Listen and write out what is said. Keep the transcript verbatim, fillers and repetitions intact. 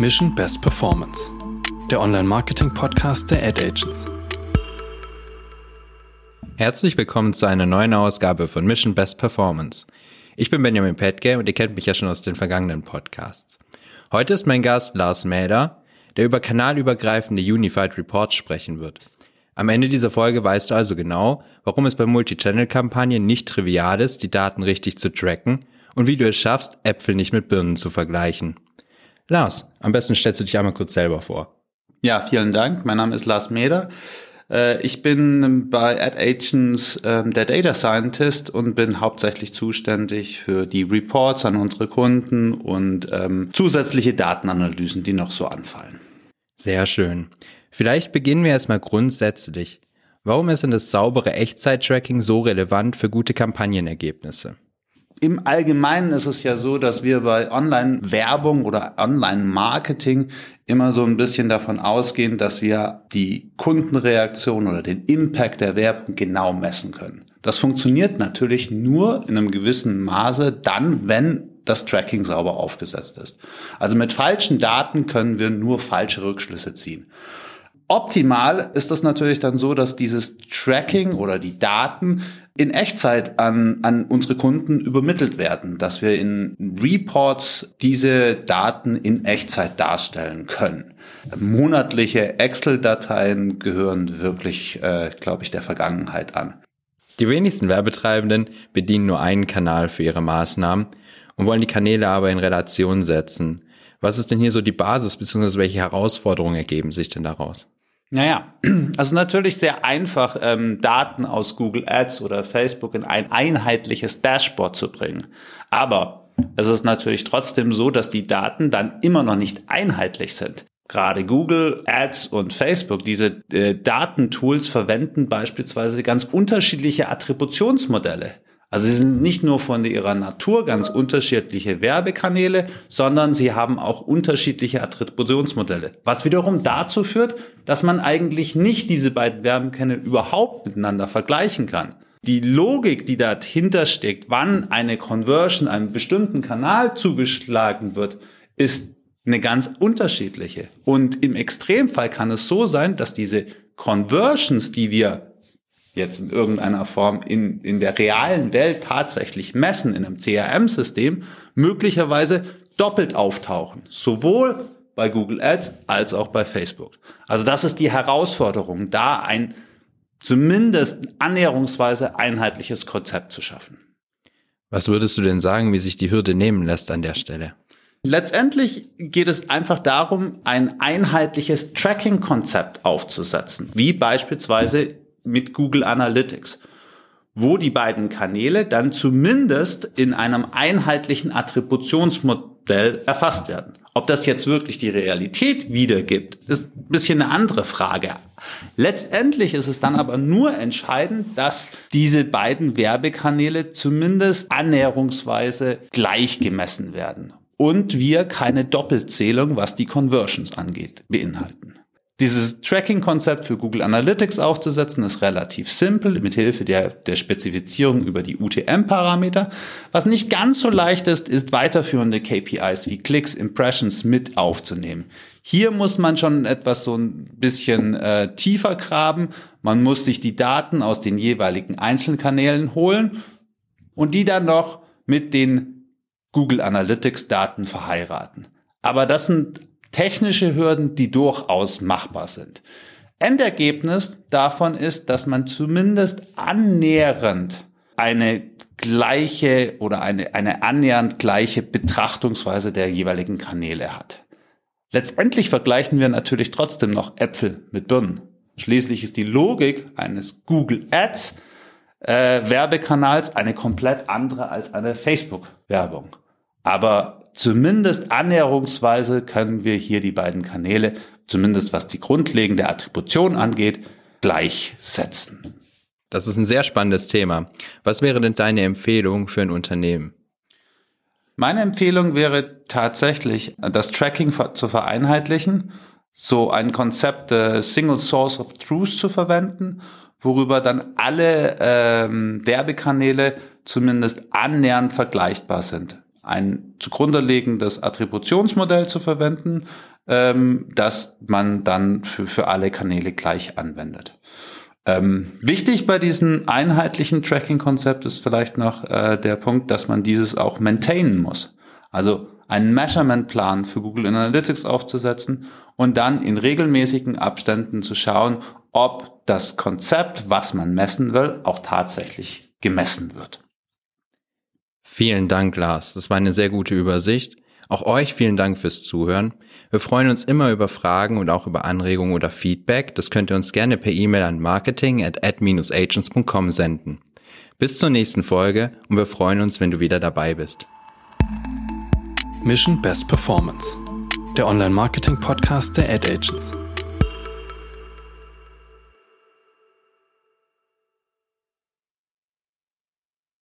Mission Best Performance, der Online-Marketing-Podcast der Ad Agents. Herzlich willkommen zu einer neuen Ausgabe von Mission Best Performance. Ich bin Benjamin Petke und ihr kennt mich ja schon aus den vergangenen Podcasts. Heute ist mein Gast Lars Mäder, der über kanalübergreifende Unified Reports sprechen wird. Am Ende dieser Folge weißt du also genau, warum es bei Multi-Channel-Kampagnen nicht trivial ist, die Daten richtig zu tracken und wie du es schaffst, Äpfel nicht mit Birnen zu vergleichen. Lars, am besten stellst du dich einmal kurz selber vor. Ja, vielen Dank. Mein Name ist Lars Mäder. Ich bin bei Ad Agents der Data Scientist und bin hauptsächlich zuständig für die Reports an unsere Kunden und ähm, zusätzliche Datenanalysen, die noch so anfallen. Sehr schön. Vielleicht beginnen wir erstmal grundsätzlich. Warum ist denn das saubere Echtzeit-Tracking so relevant für gute Kampagnenergebnisse? Im Allgemeinen ist es ja so, dass wir bei Online-Werbung oder Online-Marketing immer so ein bisschen davon ausgehen, dass wir die Kundenreaktion oder den Impact der Werbung genau messen können. Das funktioniert natürlich nur in einem gewissen Maße dann, wenn das Tracking sauber aufgesetzt ist. Also mit falschen Daten können wir nur falsche Rückschlüsse ziehen. Optimal ist das natürlich dann so, dass dieses Tracking oder die Daten in Echtzeit an, an unsere Kunden übermittelt werden, dass wir in Reports diese Daten in Echtzeit darstellen können. Monatliche Excel-Dateien gehören wirklich, äh, glaube ich, der Vergangenheit an. Die wenigsten Werbetreibenden bedienen nur einen Kanal für ihre Maßnahmen und wollen die Kanäle aber in Relation setzen. Was ist denn hier so die Basis, beziehungsweise welche Herausforderungen ergeben sich denn daraus? Naja, also natürlich sehr einfach, ähm, Daten aus Google Ads oder Facebook in ein einheitliches Dashboard zu bringen. Aber es ist natürlich trotzdem so, dass die Daten dann immer noch nicht einheitlich sind. Gerade Google Ads und Facebook, diese äh, Datentools verwenden beispielsweise ganz unterschiedliche Attributionsmodelle. Also sie sind nicht nur von ihrer Natur ganz unterschiedliche Werbekanäle, sondern sie haben auch unterschiedliche Attributionsmodelle. Was wiederum dazu führt, dass man eigentlich nicht diese beiden Werbekanäle überhaupt miteinander vergleichen kann. Die Logik, die dahinter steckt, wann eine Conversion einem bestimmten Kanal zugeschlagen wird, ist eine ganz unterschiedliche. Und im Extremfall kann es so sein, dass diese Conversions, die wir jetzt in irgendeiner Form in, in der realen Welt tatsächlich messen, in einem C R M-System, möglicherweise doppelt auftauchen. Sowohl bei Google Ads als auch bei Facebook. Also das ist die Herausforderung, da ein zumindest annäherungsweise einheitliches Konzept zu schaffen. Was würdest du denn sagen, wie sich die Hürde nehmen lässt an der Stelle? Letztendlich geht es einfach darum, ein einheitliches Tracking-Konzept aufzusetzen, wie beispielsweise mit Google Analytics, wo die beiden Kanäle dann zumindest in einem einheitlichen Attributionsmodell erfasst werden. Ob das jetzt wirklich die Realität wiedergibt, ist ein bisschen eine andere Frage. Letztendlich ist es dann aber nur entscheidend, dass diese beiden Werbekanäle zumindest annäherungsweise gleich gemessen werden und wir keine Doppelzählung, was die Conversions angeht, beinhalten. Dieses Tracking-Konzept für Google Analytics aufzusetzen, ist relativ simpel, mit Hilfe der, der Spezifizierung über die U T M-Parameter. Was nicht ganz so leicht ist, ist weiterführende K P Is wie Klicks, Impressions mit aufzunehmen. Hier muss man schon etwas so ein bisschen äh, tiefer graben. Man muss sich die Daten aus den jeweiligen Einzelkanälen holen und die dann noch mit den Google Analytics-Daten verheiraten. Aber das sind technische Hürden, die durchaus machbar sind. Endergebnis davon ist, dass man zumindest annähernd eine gleiche oder eine, eine annähernd gleiche Betrachtungsweise der jeweiligen Kanäle hat. Letztendlich vergleichen wir natürlich trotzdem noch Äpfel mit Birnen. Schließlich ist die Logik eines Google Ads äh, Werbekanals eine komplett andere als eine Facebook-Werbung. Aber zumindest annäherungsweise können wir hier die beiden Kanäle, zumindest was die grundlegende Attribution angeht, gleichsetzen. Das ist ein sehr spannendes Thema. Was wäre denn deine Empfehlung für ein Unternehmen? Meine Empfehlung wäre tatsächlich, das Tracking zu vereinheitlichen, so ein Konzept äh, Single Source of Truth zu verwenden, worüber dann alle ähm, Werbekanäle zumindest annähernd vergleichbar sind. Ein zugrunde liegendes Attributionsmodell zu verwenden, ähm, das man dann für, für alle Kanäle gleich anwendet. Ähm, wichtig bei diesem einheitlichen Tracking-Konzept ist vielleicht noch äh, der Punkt, dass man dieses auch maintainen muss. Also einen Measurement-Plan für Google Analytics aufzusetzen und dann in regelmäßigen Abständen zu schauen, ob das Konzept, was man messen will, auch tatsächlich gemessen wird. Vielen Dank, Lars. Das war eine sehr gute Übersicht. Auch euch vielen Dank fürs Zuhören. Wir freuen uns immer über Fragen und auch über Anregungen oder Feedback. Das könnt ihr uns gerne per E-Mail an marketing at ad dash agents dot com senden. Bis zur nächsten Folge und wir freuen uns, wenn du wieder dabei bist. Mission Best Performance, der Online-Marketing-Podcast der Ad Agents.